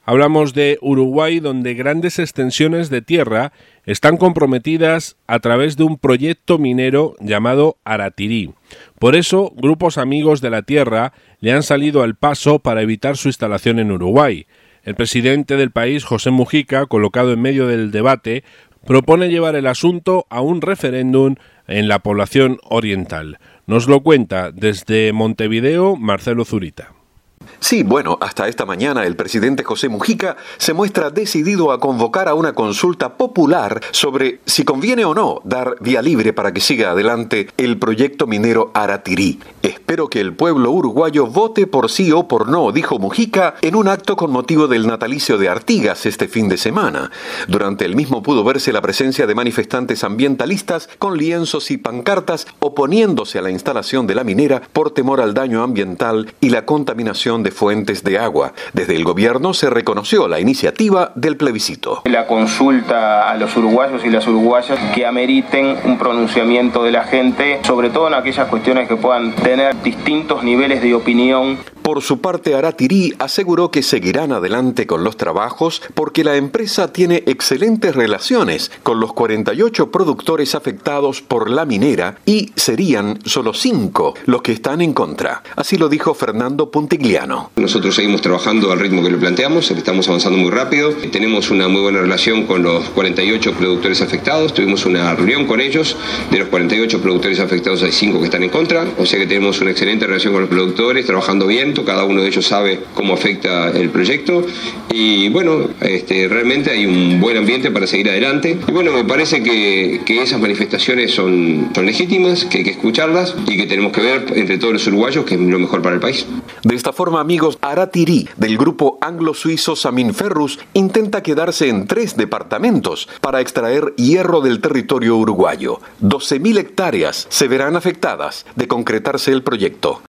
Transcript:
Hablamos de Uruguay, donde grandes extensiones de tierra están comprometidas a través de un proyecto minero llamado Aratirí. Por eso, grupos amigos de la tierra le han salido al paso para evitar su instalación en Uruguay. El presidente del país, José Mujica, colocado en medio del debate, propone llevar el asunto a un referéndum en la población oriental. Nos lo cuenta desde Montevideo Marcelo Zurita. Sí, bueno, hasta esta mañana el presidente José Mujica se muestra decidido a convocar a una consulta popular sobre si conviene o no dar vía libre para que siga adelante el proyecto minero Aratirí. Espero que el pueblo uruguayo vote por sí o por no, dijo Mujica en un acto con motivo del natalicio de Artigas este fin de semana. Durante el mismo pudo verse la presencia de manifestantes ambientalistas con lienzos y pancartas oponiéndose a la instalación de la minera por temor al daño ambiental y la contaminación de fuentes de agua. Desde el gobierno se reconoció la iniciativa del plebiscito. La consulta a los uruguayos y las uruguayas que ameriten un pronunciamiento de la gente, sobre todo en aquellas cuestiones que puedan tener distintos niveles de opinión. Por su parte, Aratirí aseguró que seguirán adelante con los trabajos porque la empresa tiene excelentes relaciones con los 48 productores afectados por la minera y serían solo 5 los que están en contra. Así lo dijo Fernando Puntigliano. Nosotros seguimos trabajando al ritmo que lo planteamos, estamos avanzando muy rápido, tenemos una muy buena relación con los 48 productores afectados, tuvimos una reunión con ellos, de los 48 productores afectados hay 5 que están en contra, o sea que tenemos una excelente relación con los productores, trabajando bien, cada uno de ellos sabe cómo afecta el proyecto y bueno, realmente hay un buen ambiente para seguir adelante y bueno, me parece que esas manifestaciones son legítimas, que hay que escucharlas y que tenemos que ver entre todos los uruguayos que es lo mejor para el país. De esta forma, amigos, Aratirí, del grupo anglo-suizo Samin Ferrus, intenta quedarse en 3 departamentos para extraer hierro del territorio uruguayo. 12.000 hectáreas se verán afectadas de concretarse el proyecto.